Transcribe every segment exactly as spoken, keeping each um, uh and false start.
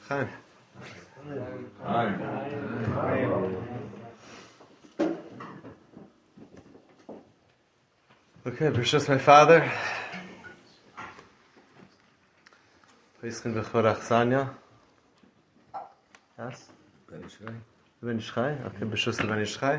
Chaim. Okay, Bereshus my father. Peiskin b'chor Achsanya. Yes? Ben Ishchai. Ben Ishchai. Okay, Bereshus Ben Ishchai.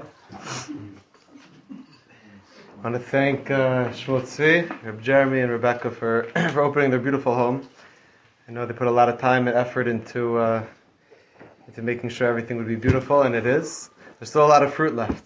I want to thank uh, Shmuel Tzvi, Reb Jeremy, and Rebecca for for opening their beautiful home. I know they put a lot of time and effort into uh, into making sure everything would be beautiful, and it is. There's still a lot of fruit left.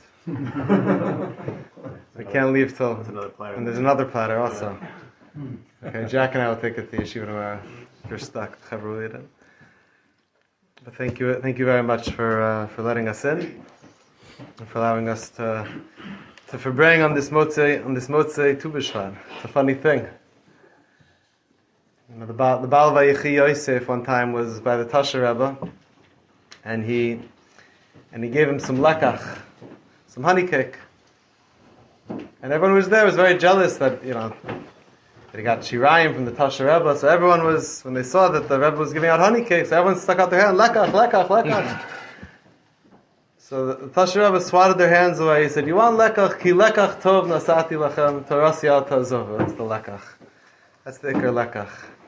We can't leave till. There's another platter. And there's another platter also. Okay, Jack and I will take it to Yeshiva tomorrow if you're stuck. But thank you, thank you very much for uh, for letting us in and for allowing us to to for bringing on this motzei on this motzei Tu B'Shvat. It's a funny thing. You know, the Baal, the Baal Vayechi Yosef one time was by the Tasha Rebbe, and he and he gave him some lekach, some honey cake, and everyone who was there was very jealous that you know that he got shirayim from the Tasha Rebbe. So everyone was, when they saw that the Rebbe was giving out honey cakes, everyone stuck out their hand, lekach, lekach, lekach. So the, the Tasha Rebbe swatted their hands away. He said, "You want lekach? Ki lekach tov nasati lachem torasi al tazov." That's the lekach. That's the ikar lekach.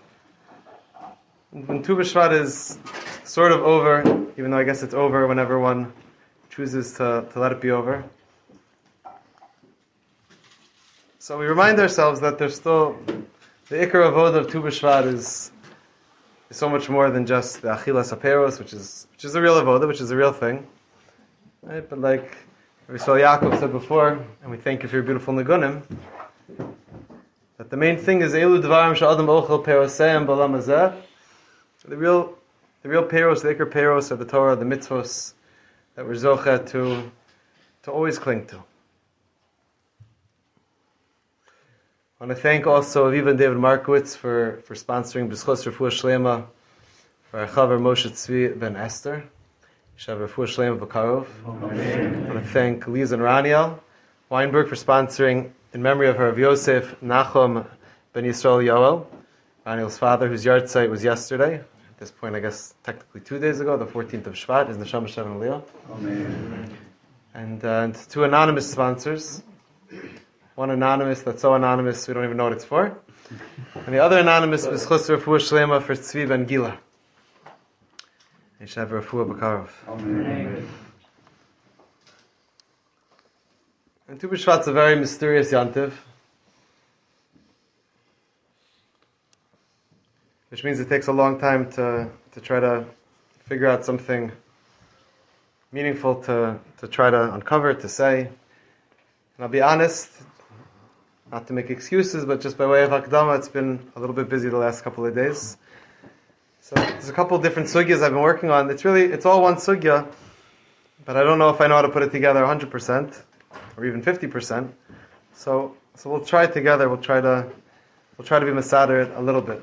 When Tu B'Shvat is sort of over, even though I guess it's over whenever one chooses to, to let it be over. So we remind ourselves that there's still, the Ikar Avoda of Tu B'Shvat is, is so much more than just the Achilas Aperos, which is which is a real Avoda, which is a real thing. Right? But like Rishol Yaakov said before, and we thank you for your beautiful Nigunim, that the main thing is Elu Dvarim Sha'adam Ochel Peroseim B'Olam Hazeh. The real, the real Peros, the Ikar Peros are the Torah, the mitzvos that we're zocheh to, to always cling to. I want to thank also Aviva and David Markowitz for, for sponsoring B'schos Refuah Shlema for our Chaver Moshe Tzvi ben Esther. Shav Refuah Shlema B'karov. I want to thank Liz and Raniel Weinberg for sponsoring in memory of her of Yosef Nachum ben Yisrael Yoel, Raniel's father, whose yard site was yesterday. At this point, I guess, technically two days ago, the fourteenth of Shvat, is Neshama Shem Leo. Amen. And, uh, and two anonymous sponsors. One anonymous that's so anonymous we don't even know what it's for. And the other anonymous was B'schos Refuah Shlema for Tzvi ben Gila. Yeshav Refuah B'karov. Amen. And Tu B'Shvat's a very mysterious yantiv, which means it takes a long time to to try to figure out something meaningful to, to try to uncover, to say. And I'll be honest, not to make excuses, but just by way of Hakdama, it's been a little bit busy the last couple of days. So there's a couple of different sugyas I've been working on. It's really, it's all one sugya, but I don't know if I know how to put it together one hundred percent, or even fifty percent. So so we'll try it together, we'll try to, we'll try to be masader a little bit.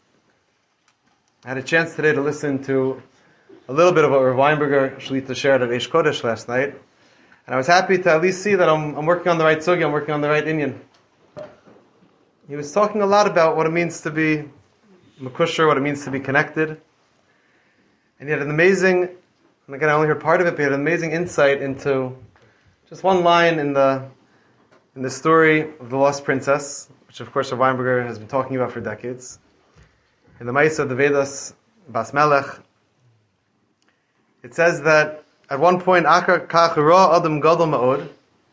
I had a chance today to listen to a little bit of what Rav Weinberger Shlita shared at Eish Kodesh last night, and I was happy to at least see that I'm, I'm working on the right sugya, I'm working on the right inyan. He was talking a lot about what it means to be makusher, what it means to be connected, and he had an amazing, and again I only heard part of it, but he had an amazing insight into just one line in the in the story of the lost princess, which of course Rav Weinberger has been talking about for decades. In the Ma'aseh of the Vedas, Bas Melech, it says that at one point, Akar kach ra adam gadol ma'od,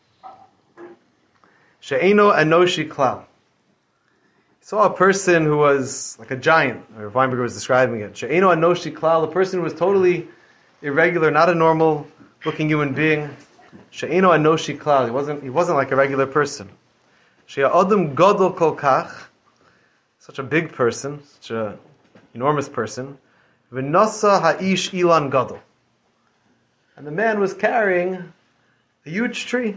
she'eino anoshi klal. He saw a person who was like a giant, or Weinberger was describing it. She'eino anoshi klal, a person who was totally irregular, not a normal looking human being. She'eino anoshi klal, he wasn't, he wasn't like a regular person. She'a adam gadol kol kach, such a big person, such an enormous person. V'nasa ha'ish ilan gadol. And the man was carrying a huge tree.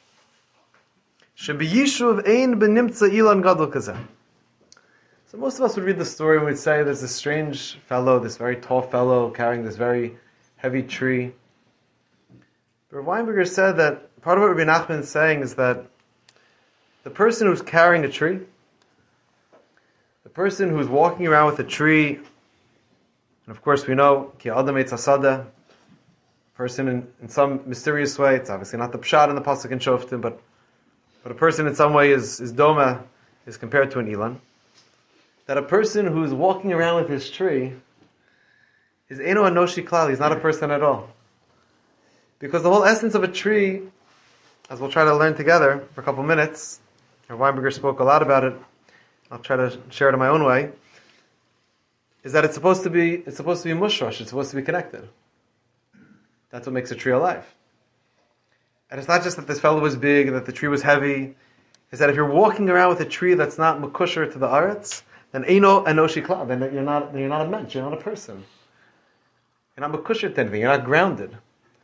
Shebiyishuv ein benimtza ilan gadol kazeh. So most of us would read the story and we'd say there's this strange fellow, this very tall fellow carrying this very heavy tree. But Weinberger said that part of what Rabbi Nachman is saying is that the person who's carrying a tree, the person who's walking around with a tree And of course we know, Ki Adam Eitz Hasada, person in, in some mysterious way, it's obviously not the Pshat in the Pasuk in Shoftim, but but a person in some way is, is Doma, is compared to an Ilan. That a person who's walking around with his tree is Eino Anoshi Klal, he's not a person at all. Because the whole essence of a tree, as we'll try to learn together for a couple minutes, and Weinberger spoke a lot about it, I'll try to share it in my own way, is that it's supposed to be it's supposed to be mushrosh, it's supposed to be connected. That's what makes a tree alive. And it's not just that this fellow was big and that the tree was heavy, it's that if you're walking around with a tree that's not makusher to the aretz, then eino anoshi klal, then you're not then you're not a mensch, you're not a person. You're not makusher to anything, you're not grounded.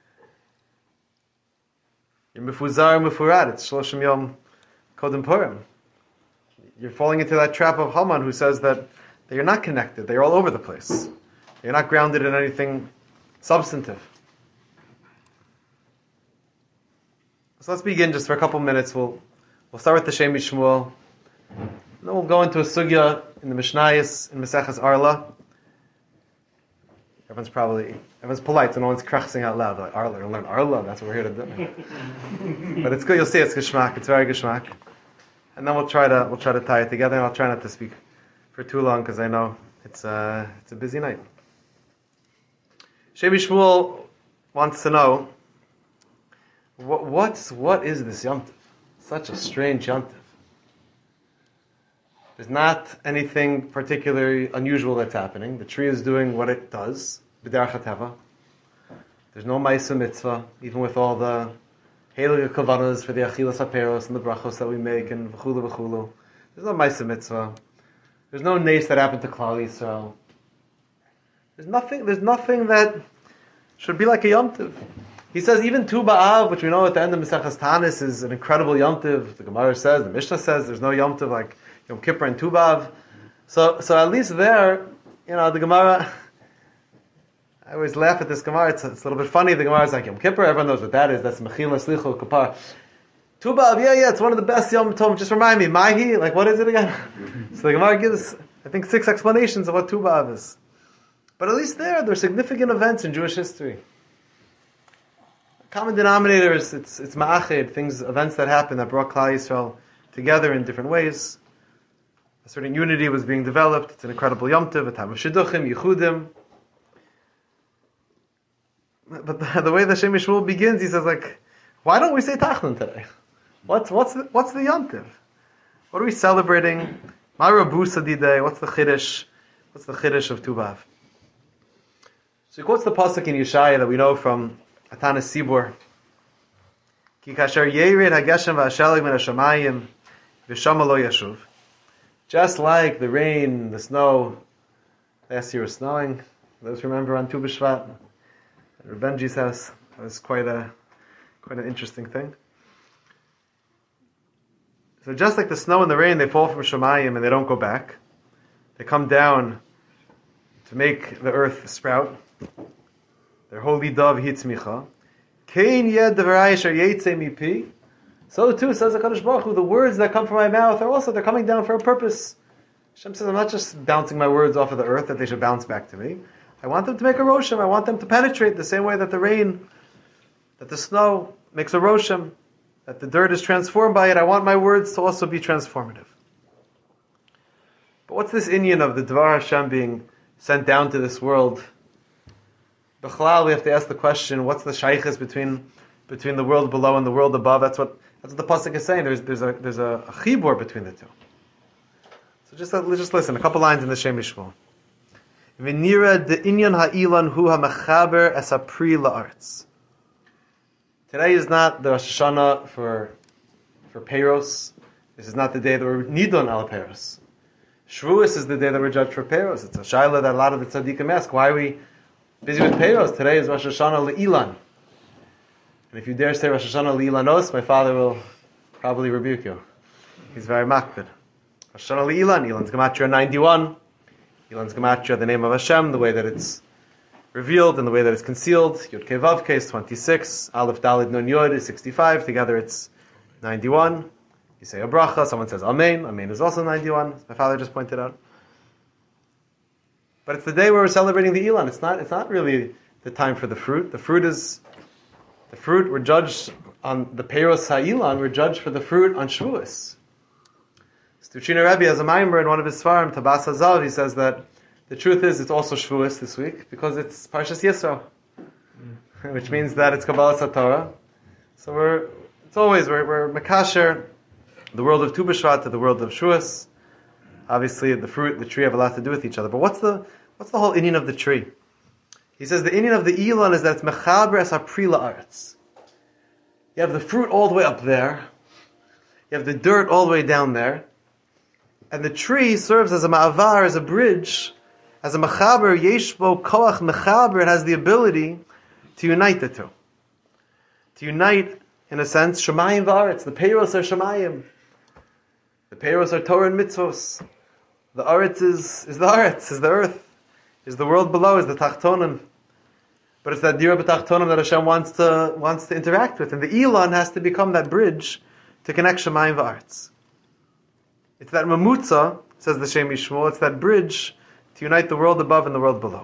You're mifuzar mifurad, it's shloshim yom kodem purim. You're falling into that trap of Haman who says that, that you're not connected, that you're all over the place. You're not grounded in anything substantive. So let's begin just for a couple minutes. We'll we'll start with the Shem Shmuel. And then we'll go into a sugya in the Mishnayos, in Maseches Arla. Everyone's probably, everyone's polite, so no one's crachsing out loud. Like, Arla, we'll learn Arla, that's what we're here to do. But it's good, you'll see it's geshmak, it's very geshmak. And then we'll try to we'll try to tie it together, and I'll try not to speak for too long because I know it's uh, it's a busy night. Shem Shmuel wants to know what what's what is this Yom Tov? Such a strange Yom Tov. There's not anything particularly unusual that's happening. The tree is doing what it does, b'derech hateva. There's no ma'aseh mitzvah, even with all the heilige kavanas for the achilas haperos and the brachos that we make and v'chulu v'chulu. There's no ma'aseh mitzvah. There's no nace that happened to Klal Yisrael. There's nothing. There's nothing that should be like a Yom Tov. He says even Tu B'Av, which we know at the end of Maseches Tanis is an incredible Yom Tov. The Gemara says, the Mishnah says, there's no Yom Tov like Yom Kippur and Tu B'Av. So, so at least there, you know, the Gemara. I always laugh at this Gemara. It's, it's a little bit funny. The Gemara is like Yom Kippur. Everyone knows what that is. That's Mechila Slichul Kapar. Tu B'Av, yeah, yeah, it's one of the best Yom Tov. Just remind me, Mahi, like what is it again? So the Gemara gives, I think, six explanations of what Tu B'Av is. But at least there, there are significant events in Jewish history. Common denominator is it's it's ma'ached, things, events that happened that brought Klal Yisrael together in different ways. A certain unity was being developed. It's an incredible Yom Tov, a time of shidduchim, yichudim. But the, the way the Shem Shmuel begins, he says like, why don't we say Tachlin today? What's what's the, what's the Yom Tov? What are we celebrating? Ma Rabu Sadidei. What's the chiddush? What's the chiddush of Tu B'Av? So he quotes the pasuk in Yeshaya that we know from Atanas Sibur. Ki kasher yered hageshem v'asheleg min hashamayim v'shama lo yashuv. Just like the rain, the snow. Last year was snowing. Those remember on Tu B'Shvat, at Benji's house. It was quite a quite an interesting thing. So just like the snow and the rain, they fall from Shamayim and they don't go back. They come down to make the earth sprout. Their holy dove hitzmicha. Kein yed devarai asher yeitzei mipi. So too, says the Kadosh Baruch Hu, the words that come from my mouth are also, they're coming down for a purpose. Hashem says, I'm not just bouncing my words off of the earth that they should bounce back to me. I want them to make a roshem. I want them to penetrate the same way that the rain, that the snow makes a roshem, that the dirt is transformed by it. I want my words to also be transformative. But what's this inyan of the Dvar Hashem being sent down to this world? B'chalal, we have to ask the question: what's the shaykhis between between the world below and the world above? That's what that's what the pasuk is saying. There's there's a there's a, a chibur between the two. So just uh, just listen. A couple lines in the Shem Shmuel. V'nira de inyan ha'ilan hu ha'mechaber es ha'pri la'artz. Today is not the Rosh Hashanah for for Peiros. This is not the day that we're nidon al Peiros. Shavuos is the day that we're judged for Peiros. It's a shaila that a lot of the tzaddikim ask. Why are we busy with Peiros? Today is Rosh Hashanah le'ilan. And if you dare say Rosh Hashanah le'ilanos, my father will probably rebuke you. He's very makbid. Rosh Hashanah le'ilan. Ilan's gematria ninety-one. Ilan's gematria, the name of Hashem, the way that it's revealed and the way that it's concealed. Yud Kei Vav Kei is twenty-six. Aleph Dalid Nun Yod is sixty-five. Together it's ninety-one. You say a bracha. Someone says Amen. Amen is also ninety-one. My father just pointed out. But it's the day where we're celebrating the Ilan. It's not, it's not really the time for the fruit. The fruit is, the fruit, we're judged on the Peiros HaIlan, we're judged for the fruit on Shavuos. Stuchina Rebbe has a maimer in one of his svarim, Tabas Hazav, he says that the truth is it's also Shavuos this week, because it's Parshas Yisro, mm. which means that it's Kabbalas HaTorah. So we're, it's always, we're, we're Makasher, the world of Tu B'Shvat to the world of Shavuos. Obviously, the fruit, the tree have a lot to do with each other. But what's the what's the whole inyan of the tree? He says the inyan of the Ilan is that it's mechaber es hapri la'aretz. You have the fruit all the way up there. You have the dirt all the way down there. And the tree serves as a ma'avar, as a bridge, as a mechaber, yeshbo koach mechaber. It has the ability to unite the two. To unite, in a sense, Shemayim v'aretz. The peiros are Shemayim. The peiros are Torah and mitzvos. The aretz is, is the aretz, is the earth, is the world below, is the tachtonim. But it's that dira b'tachtonim that Hashem wants to wants to interact with, and the Ilan has to become that bridge to connect Shemayim v'aretz. It's that mamutza, says the Shem Yishmuel, it's that bridge to unite the world above and the world below.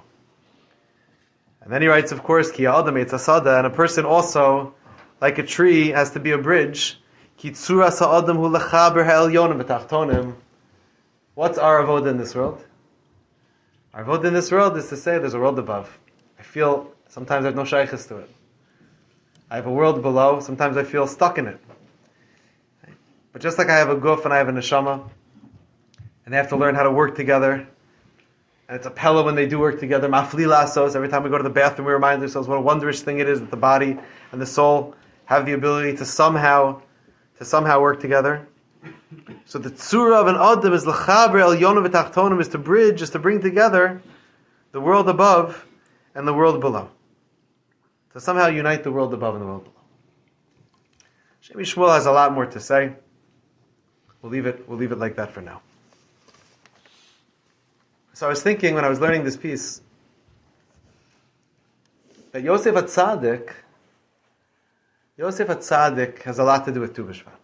And then he writes, of course, ki ha'adam eitz hasada, and a person also, like a tree, has to be a bridge. Ki tzuras ha'adam hu lechaber ha'elyonim v'tachtonim. What's our avoda in this world? Our avoda in this world is to say there's a world above. I feel sometimes I have no shaykhs to it. I have a world below, sometimes I feel stuck in it. But just like I have a guf and I have a neshama, and they have to learn how to work together, and it's a pella when they do work together, mafli lasos, every time we go to the bathroom we remind ourselves what a wondrous thing it is that the body and the soul have the ability to somehow to somehow work together. So the tzura of an adam is l'chaber el yonim v'tachtonim, is to bridge, is to bring together the world above and the world below. To somehow unite the world above and the world below. Shem Yishmuel has a lot more to say. We'll leave it, we'll leave it like that for now. So I was thinking when I was learning this piece that Yosef HaTzadik, Yosef HaTzadik has a lot to do with Tu B'Shvat.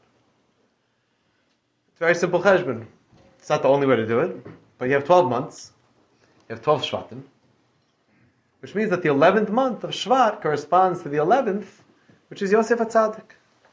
Very simple cheshbon. It's not the only way to do it, but you have twelve months. You have twelve Shvatim, which means that the eleventh month of Shvat corresponds to the eleventh, which is Yosef HaTzadik.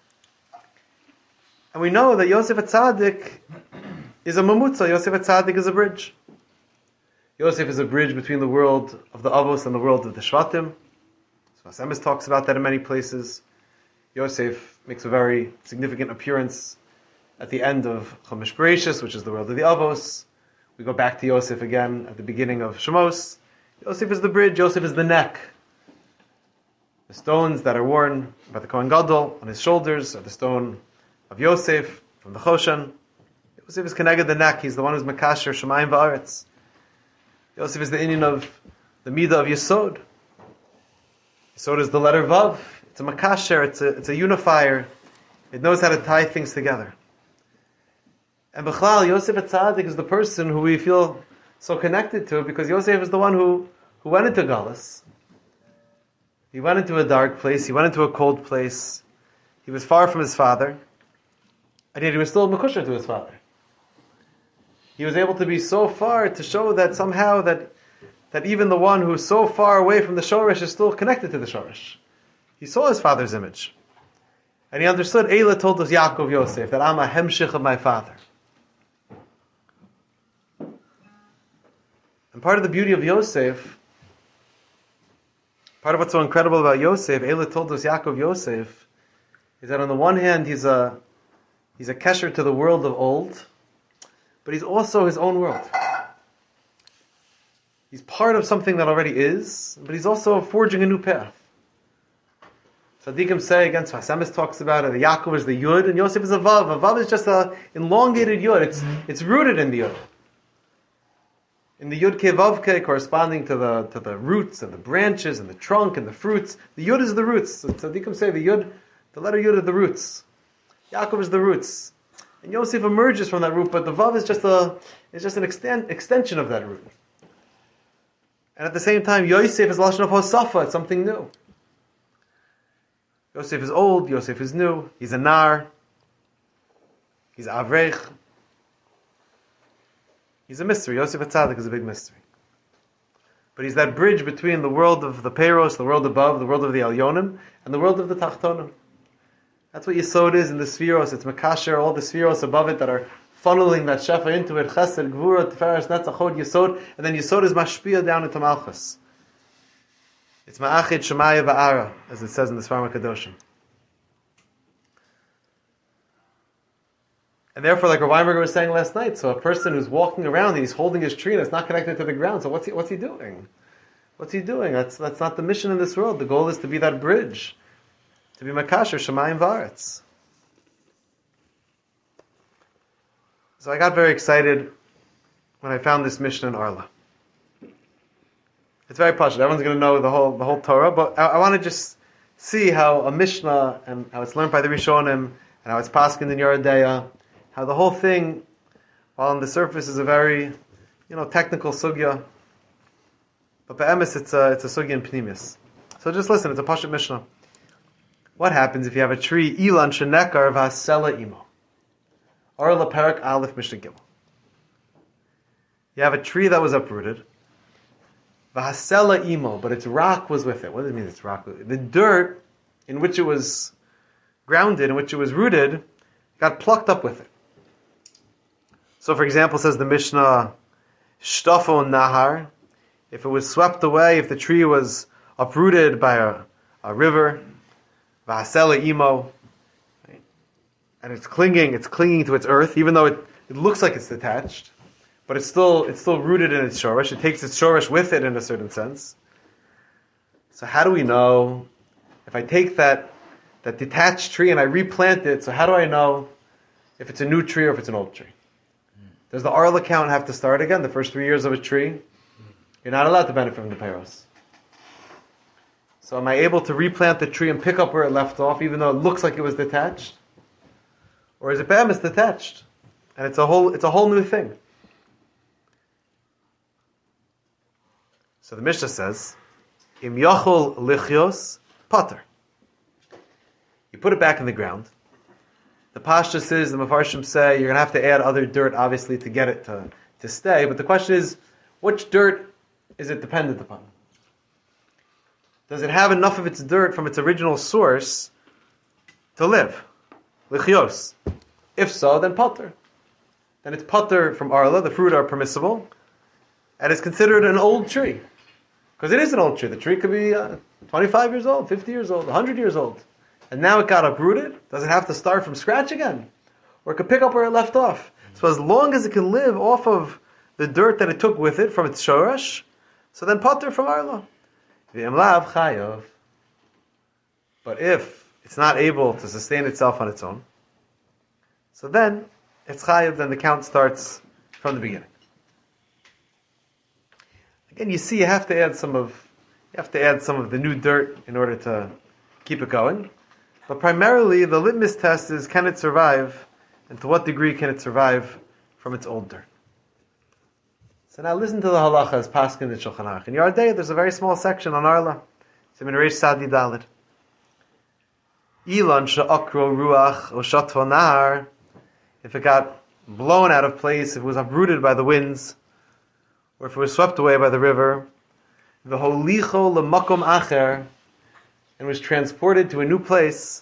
And we know that Yosef HaTzadik is a mamutza. Yosef HaTzadik is a bridge. Yosef is a bridge between the world of the Avos and the world of the Shvatim. So Hasemis talks about that in many places. Yosef makes a very significant appearance at the end of Chumash Bereshis, which is the world of the Avos. We go back to Yosef again at the beginning of Shemos. Yosef is the bridge, Yosef is the neck. The stones that are worn by the Kohen Gadol on his shoulders are the stone of Yosef from the Choshen. Yosef is connected the neck, he's the one who's Makasher, Shemayim v'aretz. Yosef is the inyan of the Midah of Yesod. Yesod is the letter Vav. It's a Makasher, it's a, it's a unifier. It knows how to tie things together. And Bechlal, Yosef HaTzadik is the person who we feel so connected to, because Yosef is the one who, who went into Galus. He went into a dark place, he went into a cold place, he was far from his father, and yet he was still Mekusher to his father. He was able to be so far to show that somehow that, that even the one who is so far away from the Shoresh is still connected to the Shoresh. He saw his father's image. And he understood, Eila told us Yaakov Yosef, that I'm a hemshich of my father. And part of the beauty of Yosef, part of what's so incredible about Yosef, Eila told us Yaakov Yosef, is that on the one hand he's a he's a kesher to the world of old, but he's also his own world. He's part of something that already is, but he's also forging a new path. Tzaddikim say, again, Hasemis talks about it, the Yaakov is the Yud, and Yosef is a Vav. A Vav is just an elongated Yud. It's, it's rooted in the Yud. In the Yud Ke Vav Ke, corresponding to the to the roots and the branches and the trunk and the fruits, the Yud is the roots. So Tzaddikim say the Yud, the letter Yud are the roots. Yaakov is the roots. And Yosef emerges from that root, but the Vav is just a is just an extend, extension of that root. And at the same time, Yosef is Lashon of Hosafa, it's something new. Yosef is old, Yosef is new, he's a Nar, he's a Avrech. He's a mystery. Yosef HaTzadik is a big mystery. But he's that bridge between the world of the Peiros, the world above, the world of the Elyonim, and the world of the Tachtonim. That's what Yesod is in the Spheros. It's Mekasher, all the Spheros above it that are funneling that Shefa into it. Chesed, Gvura, Tiferes, Netzach, Hod, Yesod. And then Yesod is Mashpia down into Malchus. It's Ma'achid, Shemaya, Va'ara, as it says in the Sfarim HaKadoshim. And therefore, like Rav Weinberger was saying last night, so a person who's walking around and he's holding his tree and it's not connected to the ground, so what's he, what's he doing? What's he doing? That's that's not the mission in this world. The goal is to be that bridge, to be Makasher, Shemayim V'aretz. So I got very excited when I found this mission in Arla. It's very posh. Everyone's going to know the whole the whole Torah, but I, I want to just see how a Mishnah and how it's learned by the Rishonim and how it's paskin in Yoreh De'ah, how the whole thing, while on the surface is a very, you know, technical sugya, but be'emes it's a it's a sugya in pnimis. So just listen. It's a pashut Mishnah. What happens if you have a tree ilan shenekar v'hasela imo? Arla Perak Aleph Mishnah Gimel. You have a tree that was uprooted. V'hasela imo, but its rock was with it. What does it mean? Its rock, the dirt in which it was grounded, in which it was rooted, got plucked up with it. So, for example, says the Mishnah, Shtafo Nahar, if it was swept away, if the tree was uprooted by a, a river, V'hasela imo, right? And it's clinging, it's clinging to its earth, even though it, it looks like it's detached, but it's still it's still rooted in its shoresh. It takes its shoresh with it in a certain sense. So how do we know, if I take that that detached tree and I replant it, so how do I know if it's a new tree or if it's an old tree? Does the Arla count have to start again, the first three years of a tree? You're not allowed to benefit from the Peiros. So am I able to replant the tree and pick up where it left off, even though it looks like it was detached? Or is it bam, it's detached? And it's a whole it's a whole new thing. So the Mishnah says, Im yachol lichios pater. You put it back in the ground. The Pashta says, the Mefarshim say, you're going to have to add other dirt, obviously, to get it to, to stay. But the question is, which dirt is it dependent upon? Does it have enough of its dirt from its original source to live? Lichios. If so, then pater. Then it's pater from Arla, the fruit are permissible, and it's considered an old tree. Because it is an old tree. The tree could be uh, twenty-five years old, fifty years old, one hundred years old. And now it got uprooted. Does it have to start from scratch again? Or it could pick up where it left off. So as long as it can live off of the dirt that it took with it from its shoresh, so then pater from Arla. V'imlav chayav. But if it's not able to sustain itself on its own, so then it's chayav, then the count starts from the beginning. Again, you see you have to add some of you have to add some of the new dirt in order to keep it going. But primarily, the litmus test is, can it survive, and to what degree can it survive from its old dirt? So now listen to the halacha as paskin in Shulchan Aruch. In Yoreh De'ah, there's a very small section on Arla. It's in Reish Sadi Daled. Ilan she'akro ruach o shatvo nahar. If it got blown out of place, if it was uprooted by the winds, or if it was swept away by the river, v'holicho l'makom acher, and was transported to a new place,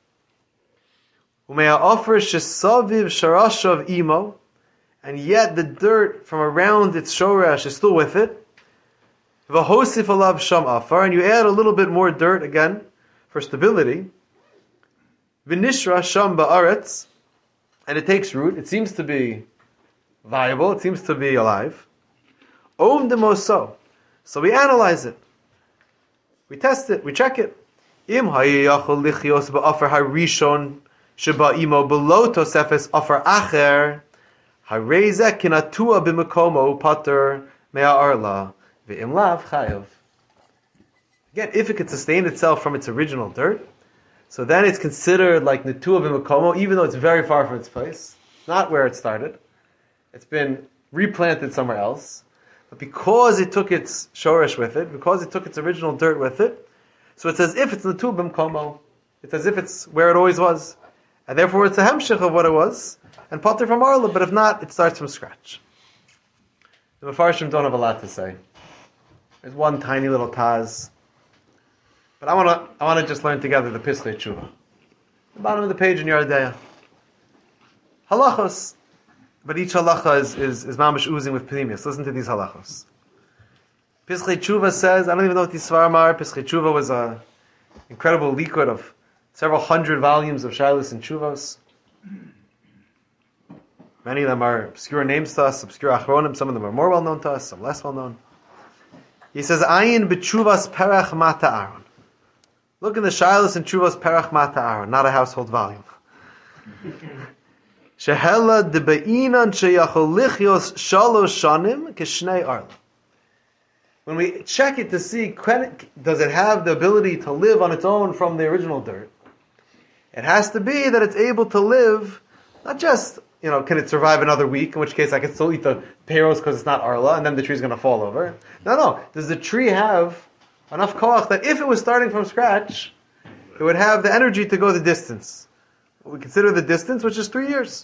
Umea offer shesaviv sharashav imo, and yet the dirt from around its shoresh is still with it. V'hosif alav sham afar, and you add a little bit more dirt again for stability. V'nishra sham ba'aretz, and it takes root. It seems to be viable. It seems to be alive. Om demoso, so we analyze it, we test it, we check it. Im hayachol lichios ba'afar harishon sheba imo below tosefes afar acher. Harezek kinatua b'mekomo pater mea arla ve'im lav chayav. Again, if it could sustain itself from its original dirt, so then it's considered like netua b'mekomo, even though it's very far from its place, not where it started. It's been replanted somewhere else, but because it took its shoresh with it, because it took its original dirt with it, so it's as if it's netua b'mekomo. It's as if it's where it always was, and therefore it's a hemshich of what it was. And pater from Arla, but if not, it starts from scratch. The Mefarshim don't have a lot to say. There's one tiny little Taz. But I want to I want to just learn together the Pischei Tshuva. The bottom of the page in your Deya. Halachos. But each halacha is, is, is mamish oozing with pnimius. Listen to these halachos. Pischei Tshuva says, I don't even know what these svarim are. Pischei Tshuva was an incredible liquid of several hundred volumes of Shilas and Tshuvos. Many of them are obscure names to us, obscure achronim. Some of them are more well known to us, some less well known. He says, Ayin b'tshuvas perach mata Aaron. Look in the Shilas and Tshuvos perach mata Aaron, not a household volume. Shehela debe'inan sheyachol lichios shalosh shanim kishnei arla. When we check it to see, does it have the ability to live on its own from the original dirt? It has to be that it's able to live, not just, you know, can it survive another week, in which case I can still eat the peros because it's not arla, and then the tree's going to fall over. No, no. Does the tree have enough koach that if it was starting from scratch, it would have the energy to go the distance? We consider the distance, which is three years.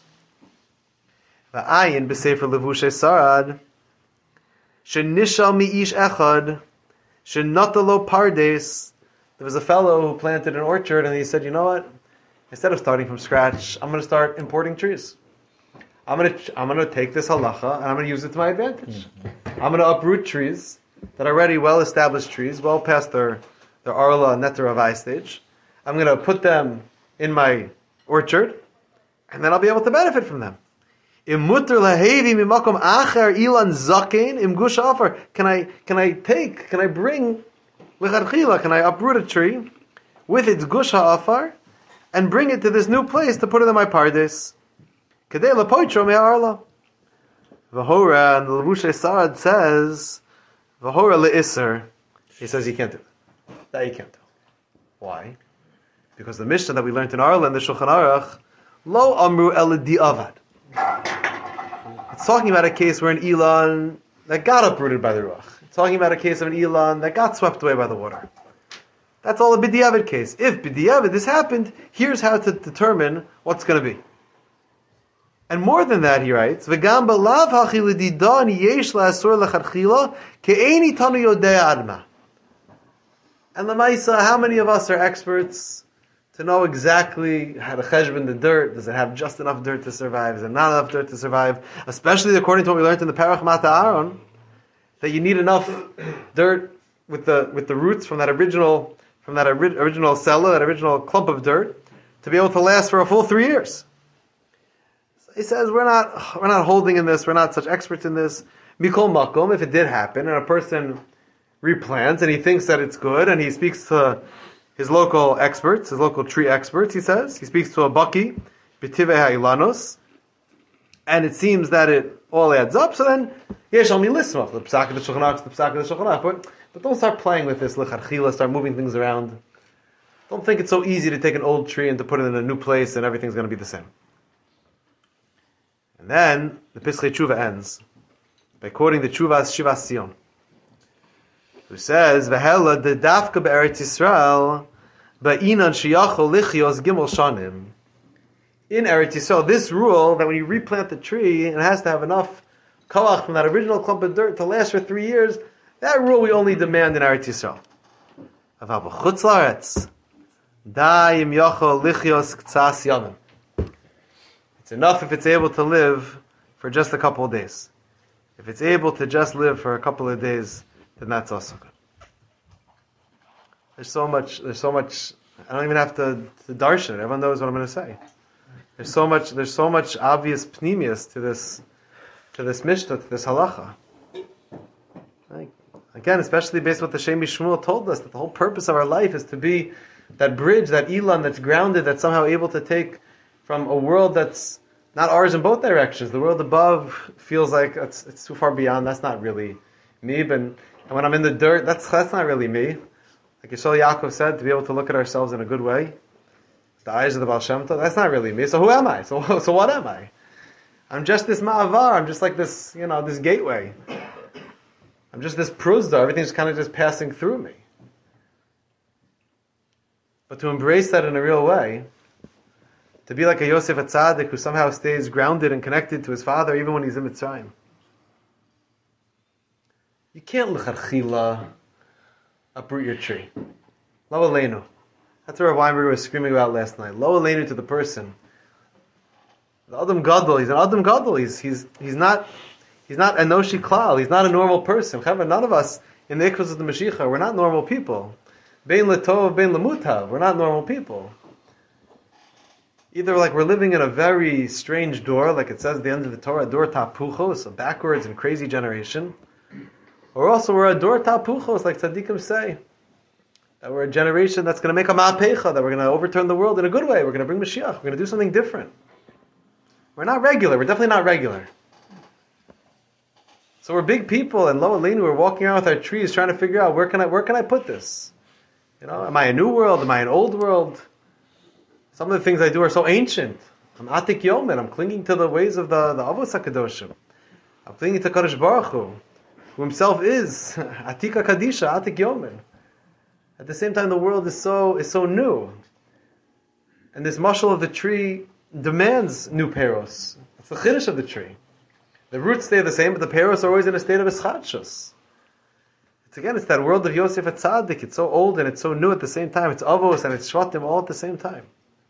V'ayin b'sefer levushay sarad, shenishal mi'ish echad, shenatalo pardes. There was a fellow who planted an orchard, and he said, you know what? Instead of starting from scratch, I'm going to start importing trees. I'm going to I'm going to take this halacha and I'm going to use it to my advantage. I'm going to uproot trees that are already well-established trees, well past their their arla and netter avai stage. I'm going to put them in my orchard, and then I'll be able to benefit from them. Imutter lahevi mimakom acher ilan zaken im gush afer. Can I can I take? Can I bring lecharchila? Can I uproot a tree with its gush ha'afar and bring it to this new place to put it in my pardes? Kedei lapoitro me'arla. V'hora, and the Levushay Sarad says, V'hora le'isser. He says you can't do that. That you can't do. Why? Because the Mishnah that we learned in Arla and the Shulchan Aruch, lo amru el di'avad. It's talking about a case where an Elon that got uprooted by the Ruach. It's talking about a case of an Elon that got swept away by the water. That's all a B'diavad case. If B'diavad this happened, here's how to determine what's going to be. And more than that, he writes, "V'gam b'lav hachi l'didan yesh la'asur l'chadchila ke'eni tanu yodei adma." And l'maisa, how many of us are experts to know exactly how to cheshbon the dirt? Does it have just enough dirt to survive? Is it not enough dirt to survive? Especially according to what we learned in the Parach Mata Aaron, that you need enough dirt with the with the roots from that original from that ori- original cellar, that original clump of dirt, to be able to last for a full three years. He says, we're not we're not holding in this, we're not such experts in this. Mikol makom, if it did happen, and a person replants, and he thinks that it's good, and he speaks to his local experts, his local tree experts, he says, he speaks to a baki, b'tivei ha'ilanos, and it seems that it all adds up, so then, yesh al mi lismach, the psak of the Shulchan Aruch, the psak of the Shulchan Aruch, but, but don't start playing with this, l'chadchila, start moving things around. Don't think it's so easy to take an old tree and to put it in a new place, and everything's going to be the same. And then the Pischei Tshuva ends by quoting the Tshuvas Shivas Sion, who says, "V'hela de dafka be'eretz Yisrael ba'inan sheyachol lichios gimel shanim." In Eretz Yisrael, this rule that when you replant the tree, it has to have enough koach from that original clump of dirt to last for three years. That rule we only demand in Eretz Yisrael. Aval b'chutz la'aretz da im yachol lichios k'tzas yamim. It's enough if it's able to live for just a couple of days. If it's able to just live for a couple of days, then that's also good. There's so much, there's so much, I don't even have to, to darshan it. Everyone knows what I'm going to say. There's so much, there's so much obvious pnimius to this, to this mishnah, to this halacha. Like, again, especially based on what the Shemi Shmuel told us, that the whole purpose of our life is to be that bridge, that elan that's grounded, that's somehow able to take from a world that's not ours in both directions. The world above feels like it's, it's too far beyond. That's not really me. But, and when I'm in the dirt, that's that's not really me. Like Yishol Yaakov said, to be able to look at ourselves in a good way, the eyes of the Baal Shem Tov, that's not really me. So who am I? So so what am I? I'm just this ma'avar. I'm just like this, you know, this gateway. I'm just this pruzda. Everything's kind of just passing through me. But to embrace that in a real way, to be like a Yosef HaTzadik who somehow stays grounded and connected to his father even when he's in Mitzrayim. You can't l'charchila uproot your tree. Lo aleinu. That's what Weinberg was screaming about last night. Lo aleinu to the person. The Adam Gadol, he's an Adam Gadol. He's he's he's not he's not Enoshi Klal. He's not a normal person. None of us in the Ikvus of the Mashiach, we're not normal people. Bein letov, bein lemutav. We're not normal people. Either like we're living in a very strange door, like it says at the end of the Torah, door tapuchos, a backwards and crazy generation, or also we're a door tapuchos, like tzaddikim say, that we're a generation that's going to make a ma'apecha, that we're going to overturn the world in a good way. We're going to bring Mashiach. We're going to do something different. We're not regular. We're definitely not regular. So we're big people, and lo aleinu, we're walking around with our trees, trying to figure out where can I where can I put this. You know, am I a new world? Am I an old world? Some of the things I do are so ancient. I'm Atik Yomen. I'm clinging to the ways of the, the Avos HaKadoshim. I'm clinging to Kadosh Baruch Hu, who himself is Atika Kadisha, Atik Yomen. At the same time, the world is so is so new. And this mashal of the tree demands new peros. It's the chiddush of the tree. The roots stay the same, but the peros are always in a state of eschatshus. It's again, it's that world of Yosef HaTzadik. It's so old and it's so new at the same time. It's Avos and it's Shvatim all at the same time.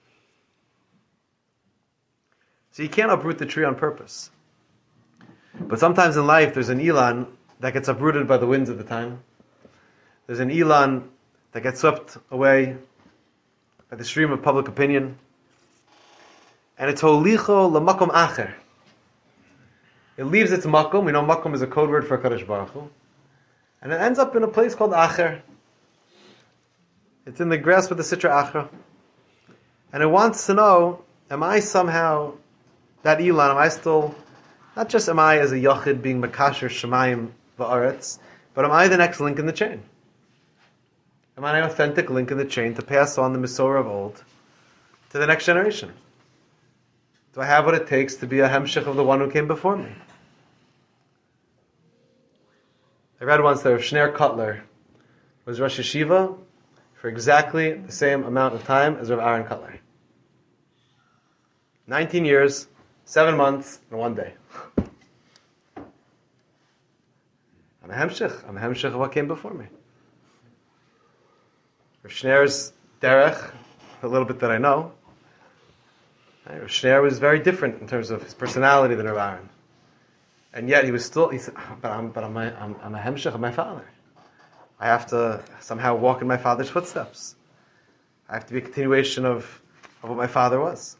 So you can't uproot the tree on purpose. But sometimes in life, there's an Elan that gets uprooted by the winds of the time. There's an Elan that gets swept away by the stream of public opinion. And it's holicho lamakom acher. It leaves its makom. We know makom is a code word for Kadosh Baruch Hu. And it ends up in a place called acher. It's in the grasp of the Sitra Achra. And it wants to know, am I somehow that Elan, am I still, not just am I as a Yachid being Makasher Shemayim Va'aretz, but am I the next link in the chain? Am I an authentic link in the chain to pass on the Mesorah of old to the next generation? Do I have what it takes to be a Hemshech of the one who came before me? I read once that Rav Shner Kotler was Rosh Yeshiva for exactly the same amount of time as Rav Aaron Kotler. nineteen years, seven months, and one day. I'm a Hemshech. I'm a Hemshech of what came before me. Rav Shner's derech, a little bit that I know, Rav Shner was very different in terms of his personality than Rav Aaron. And yet he was still, he said, but I'm, but I'm, a, I'm, I'm a Hemshech of my father. I have to somehow walk in my father's footsteps. I have to be a continuation of, of what my father was.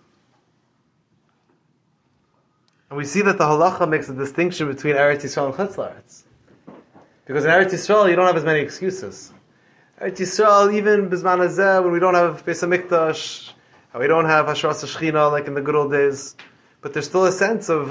And we see that the halacha makes a distinction between Eretz Yisrael and Chutz La'aretz. Because in Eretz Yisrael, you don't have as many excuses. Eretz Yisrael, even Bizman Hazeh, when we don't have Beis HaMikdash, and we don't have Hashras HaShechina like in the good old days, but there's still a sense of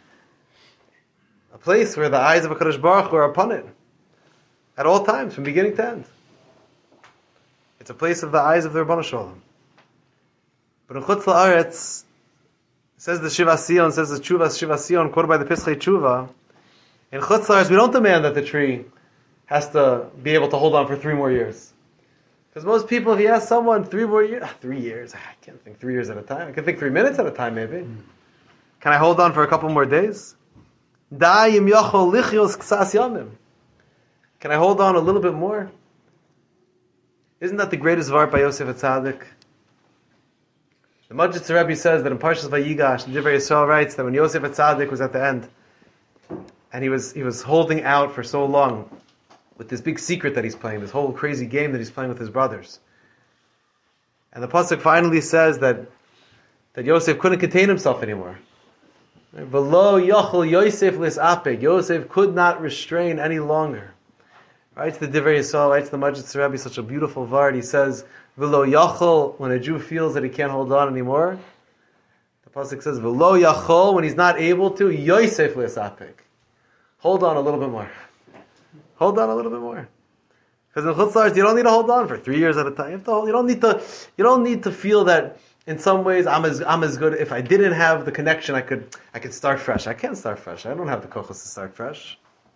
a place where the eyes of HaKadosh Baruch Hu are upon it. At all times, from beginning to end. It's a place of the eyes of the Rebbeinu Shalom. But in Chutz La'aretz, says the Shiva Sion, says the Tshuva Shiva Sion, quoted by the Pischei Tshuva, in Chutz La'aretz, we don't demand that the tree has to be able to hold on for three more years. Because most people, if you ask someone, three more years, three years, I can't think three years at a time. I can think three minutes at a time, maybe. Mm. Can I hold on for a couple more days? Da yim yochol lichios ksas yamim. Can I hold on a little bit more? Isn't that the greatest vart by Yosef HaTzadik? The Majid Rebbe says that in Parshas Vayigash, the Divrei Yisrael writes that when Yosef HaTzadik was at the end, and he was he was holding out for so long with this big secret that he's playing, this whole crazy game that he's playing with his brothers. And the Pasuk finally says that that Yosef couldn't contain himself anymore. V'lo yochel Yosef lis'apek. Yosef could not restrain any longer. Writes the Divrei Yisrael, writes the Majid Rebbe, such a beautiful vart. He says, V'lo yachol, when a Jew feels that he can't hold on anymore, the Pasuk says, V'lo yachol, when he's not able to, Yosef lis'apek. Hold on a little bit more. Hold on a little bit more. Because in Chutz La'aretz, you don't need to hold on for three years at a time. You have to hold, you don't need to, you don't need to feel that in some ways I'm as, I'm as good. If I didn't have the connection, I could, I could start fresh. I can't start fresh. I don't have the kochos to start fresh.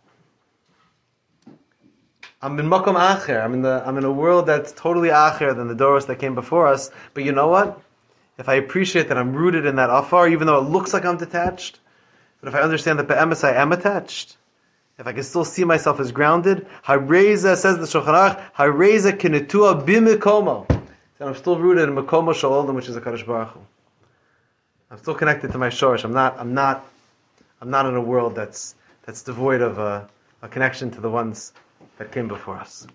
I'm in makom acher. I'm in the, I'm in a world that's totally acher than the doros that came before us. But you know what? If I appreciate that I'm rooted in that afar, even though it looks like I'm detached, but if I understand that be'emes I am attached, if I can still see myself as grounded, Hareza, says the Shulchan Aruch, Hareza kinetua b'mikomo. And I'm still rooted in Makomo Shalom, which is the Kadosh Baruch Hu. I'm still connected to my shorish. I'm not. I'm not. I'm not in a world that's that's devoid of a, a connection to the ones that came before us.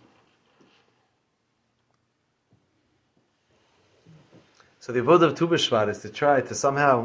So the avodah of Tu B'Shvat is to try to somehow,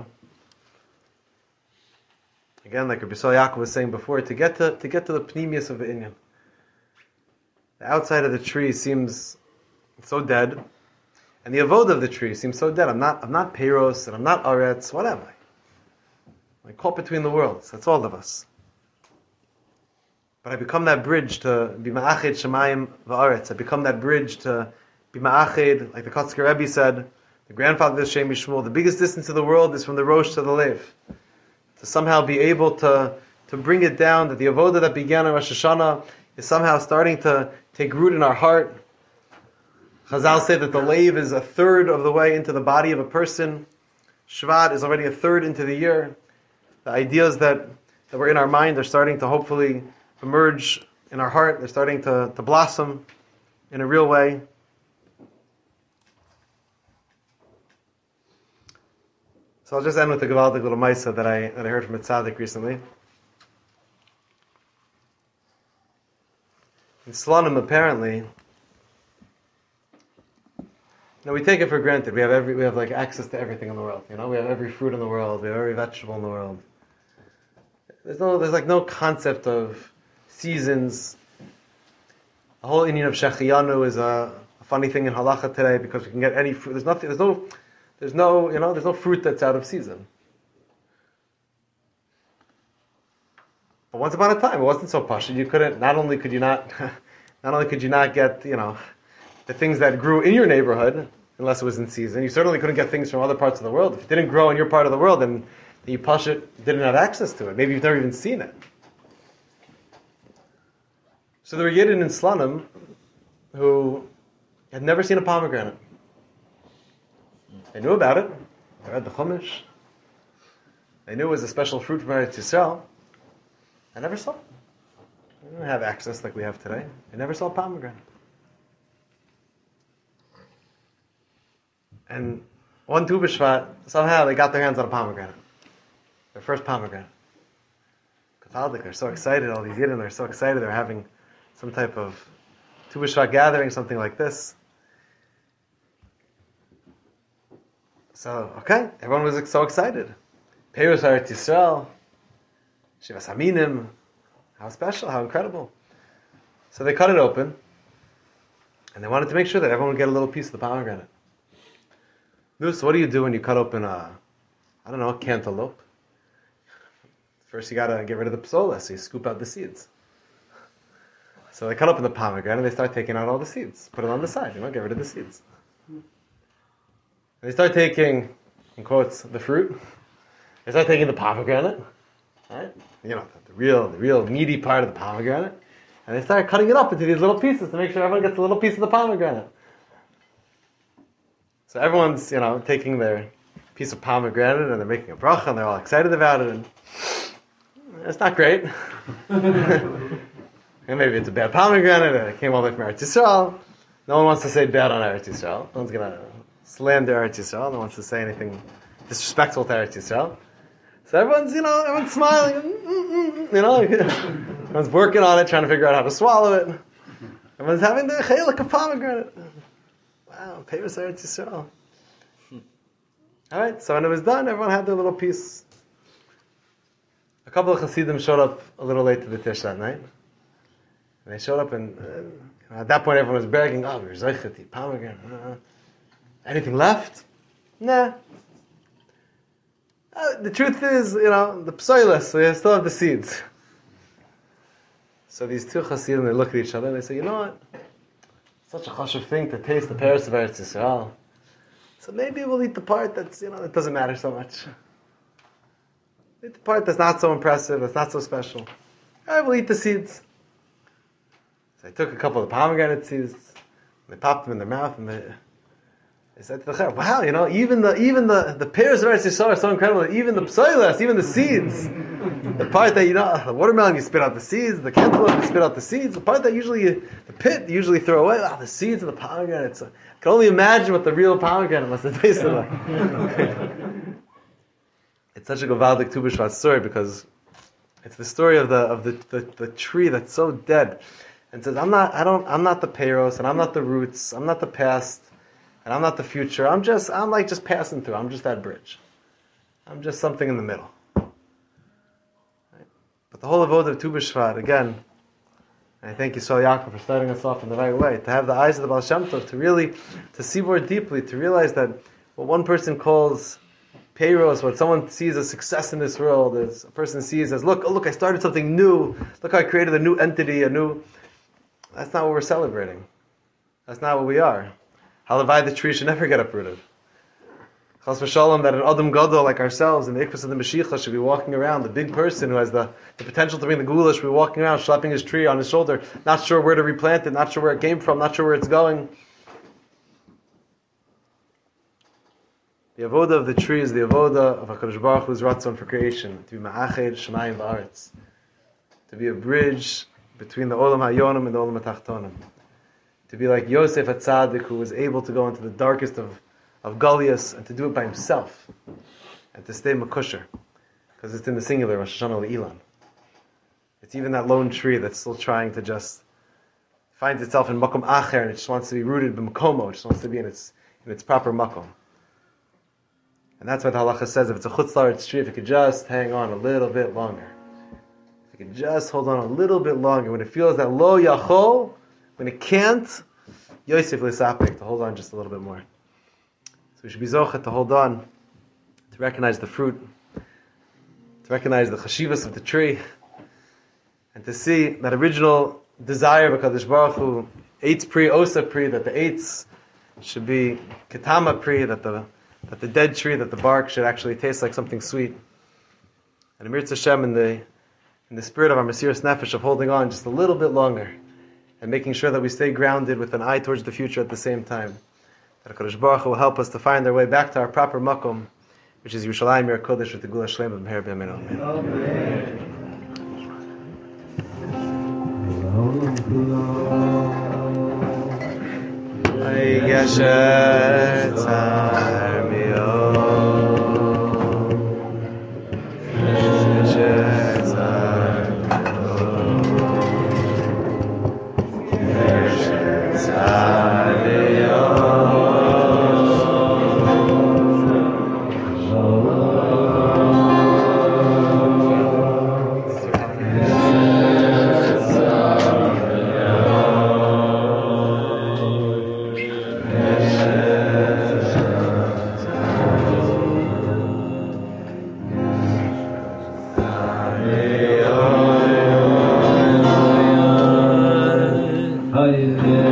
again, like Rabbi Yisrael Yaakov was saying before, to get to to get to the pnimius of the inyan. The outside of the tree seems so dead. And the avodah of the tree seems so dead. I'm not, I'm not Peiros, and I'm not Aretz. What am I? I'm caught between the worlds. That's all of us. But I become that bridge to be ma'ached Shemayim v'Aretz. I become that bridge to be ma'ached, like the Kotzker Rebbe said, the grandfather of Shem Yishmuel, the biggest distance of the world is from the Rosh to the Lev. To somehow be able to, to bring it down, that the avodah that began on Rosh Hashanah is somehow starting to take root in our heart. Chazal say that the Lev is a third of the way into the body of a person. Shvat is already a third into the year. The ideas that, that were in our mind are starting to hopefully emerge in our heart. They're starting to, to blossom in a real way. So I'll just end with a Gevaldik little Maisa that I that I heard from a tzaddik recently. In Slonim, apparently, no, we take it for granted. We have every, we have like access to everything in the world. You know, we have every fruit in the world. We have every vegetable in the world. There's no, there's like no concept of seasons. The whole Indian of Shechiyanu is a, a funny thing in halacha today because we can get any fruit. There's nothing. There's no. There's no. You know. There's no fruit that's out of season. But once upon a time, it wasn't so posh. You couldn't. Not only could you not. Not only could you not get. You know. The things that grew in your neighborhood, unless it was in season. You certainly couldn't get things from other parts of the world. If it didn't grow in your part of the world, then, then you push it, didn't have access to it. Maybe you've never even seen it. So there were Yidden in Slonim who had never seen a pomegranate. They knew about it. They read the Chumash. They knew it was a special fruit from Eretz Yisrael. I never saw it. They didn't have access like we have today. They never saw a pomegranate. And one Tu B'Shvat, somehow they got their hands on a pomegranate. Their first pomegranate. Kavaldik, they're so excited, all these Yidden are so excited, they're having some type of Tu B'Shvat gathering, something like this. So, okay, everyone was so excited. Peiros Eretz Yisrael, Shivas Haminim, how special, how incredible. So they cut it open, and they wanted to make sure that everyone would get a little piece of the pomegranate. So what do you do when you cut open a, I don't know, a cantaloupe? First you gotta get rid of the psola, so you scoop out the seeds. So they cut open the pomegranate and they start taking out all the seeds. Put it on the side, you know, get rid of the seeds. And they start taking, in quotes, the fruit. They start taking the pomegranate, right? You know, the real, the real meaty part of the pomegranate. And they start cutting it up into these little pieces to make sure everyone gets a little piece of the pomegranate. So everyone's, you know, taking their piece of pomegranate and they're making a bracha and they're all excited about it. And it's not great. And maybe it's a bad pomegranate and it came all the way from Eretz Yisrael. No one wants to say bad on Eretz Yisrael. No one's going to slander Eretz Yisrael. No one wants to say anything disrespectful to Eretz Yisrael. So everyone's, you know, everyone's smiling. You know, everyone's working on it, trying to figure out how to swallow it. Everyone's having the chelik of pomegranate. Wow, Peiros Eretz Yisrael. All right, so when it was done, everyone had their little piece. A couple of Hasidim showed up a little late to the Tish that night. And they showed up and uh, at that point everyone was bragging, oh, we're Zeicheti, pomegranate. Uh, anything left? Nah. Uh, the truth is, you know, the psoilas, so we still have the seeds. So these two Hasidim, they look at each other and they say, you know what? Such a chashuv thing to taste the Peiros of Eretz Yisrael. So maybe we'll eat the part that's, you know, that doesn't matter so much. Eat the part that's not so impressive, that's not so special. All right, we'll eat the seeds. So they took a couple of pomegranate seeds, and they popped them in their mouth, and they, They said to the Chaver, wow, you know, even the even the the pears of Eretz Yisrael are so incredible. Even the psoilas, even the seeds, the part that you know, the watermelon you spit out the seeds, the cantaloupe you spit out the seeds. The part that usually you, the pit you usually throw away. Wow, the seeds of the pomegranate. It's, I can only imagine what the real pomegranate must have tasted like. It's such a Gavaldik Tu B'Shvat story because it's the story of the of the, the, the tree that's so dead, and says, I'm not, I don't, I'm not the peiros, and I'm not the roots, I'm not the past. And I'm not the future. I'm just, I'm like just passing through. I'm just that bridge. I'm just something in the middle. Right? But the whole avodah of Tu B'Shvat, again, and I thank Yisrael Yaakov for starting us off in the right way, to have the eyes of the Baal Shem Tov, to really, to see more deeply, to realize that what one person calls peiros, what someone sees as success in this world, as a person sees as, look, oh look, I started something new. Look how I created a new entity, a new, that's not what we're celebrating. That's not what we are. Halavai, the tree should never get uprooted. Chas v'shalom, that an Adam Gadol like ourselves in the Ikvus of the Mashiach should be walking around, the big person who has the, the potential to bring the Gula should be walking around, schlepping his tree on his shoulder, not sure where to replant it, not sure where it came from, not sure where it's going. The avoda of the tree is the avoda of HaKadosh Baruch Hu's ratzon for creation, to be ma'ached shamayim v'aretz, to be a bridge between the Olam HaYonim and the Olam HaTachtonim. To be like Yosef HaTzadik, who was able to go into the darkest of, of Goliath and to do it by himself. And to stay Makusher. Because it's in the singular, Rosh Hashanah Le'ilan. It's even that lone tree that's still trying to just find itself in Makom Acher, and it just wants to be rooted in Makomo, it just wants to be in its in its proper Makom. And that's what the halacha says, if it's a Chutz La'aretz tree, if it could just hang on a little bit longer. If it could just hold on a little bit longer, when it feels that Lo Yachol, when it can't, Yosef L'Sapik, to hold on just a little bit more. So we should be zochet to hold on, to recognize the fruit, to recognize the chashivas of the tree, and to see that original desire of HaKadosh Baruch Hu, eitz pri, osa pri, that the eitz should be ketama pri, that the that the dead tree, that the bark should actually taste like something sweet. And Amir Tzashem, in the in the spirit of our Mesiras Nefesh, of holding on just a little bit longer, and making sure that we stay grounded with an eye towards the future at the same time. That HaKadosh Baruch Hu will help us to find our way back to our proper makom, which is Yerushalayim Yer Kodesh with the Gula Shlema B'meher B'yameinu. Hallelujah.